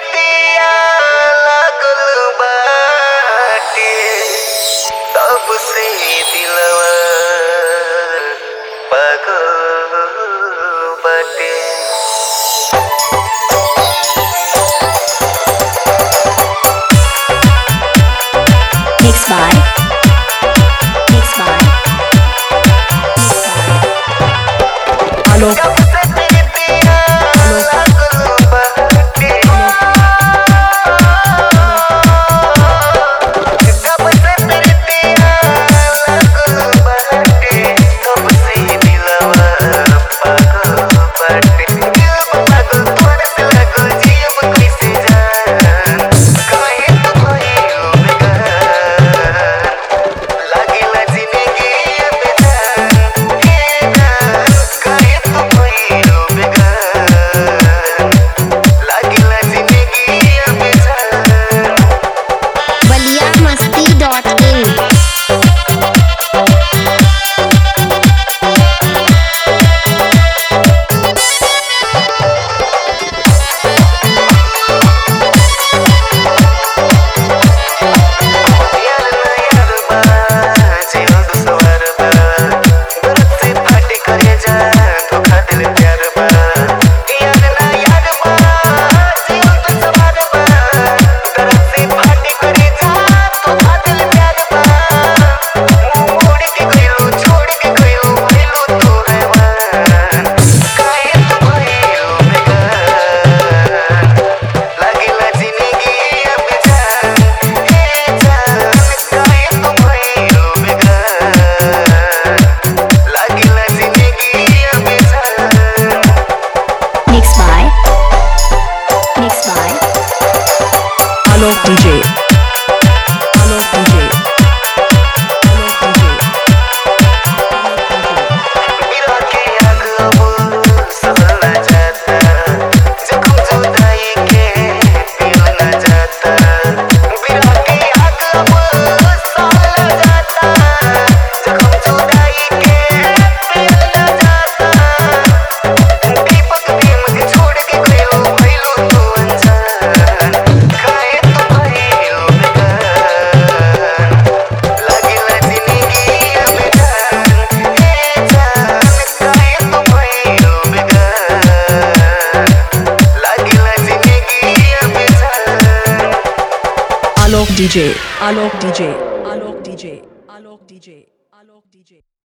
प्रीतिया लागल बाटे तब से दिलवा पागल बाटे। Mixed by Alok. तब से प्रीतिया लागल बाटे तब से प्रीतिया लागल बाटे तब से दिलवा पागल बाटे। दिल पागल तोर से लागल जीव कैसे जान काहे तू भइल बेगान लागेला जिंदगी अब जान हे जान काहे तू भइल बेगान लागेला जिंदगी अब जान। Baliamasti.in यार ना यार बा जियो दुसवार बा दर्द से फाटे करे जा धोखा दिल प्यार बा। यार ना यार बा जियो दुसवार बा दर्द से फाटे करे जा धोखा दिल प्यार बा। मुंह मोड़ के गइलो छोड़ के गइलो भइलो तू हैवान काहे तू भइल बेगान लागेला जिंदगी अब जान हे जान काहे तू भइल बेगान लागेला जिंदगी अब जान। Mixed by Alok DJ. Alok DJ. Alok DJ. गिरा के आग अब सहल न जाता जख्म जुदाई के पियल न जाता। गिरा के आग अब सहल न जाता जख्म जुदाई के पियल न जाता। दीपक भीम के छोड़ के गइलो भइलो तू अनजान काहे तू भइल बेगान लागेला जिंदगी अब जान हे जान काहे तू भइल बेगान लागेला जिंदगी अब जान। Alok DJ. Alok DJ. Alok DJ. Alok DJ. Alok DJ.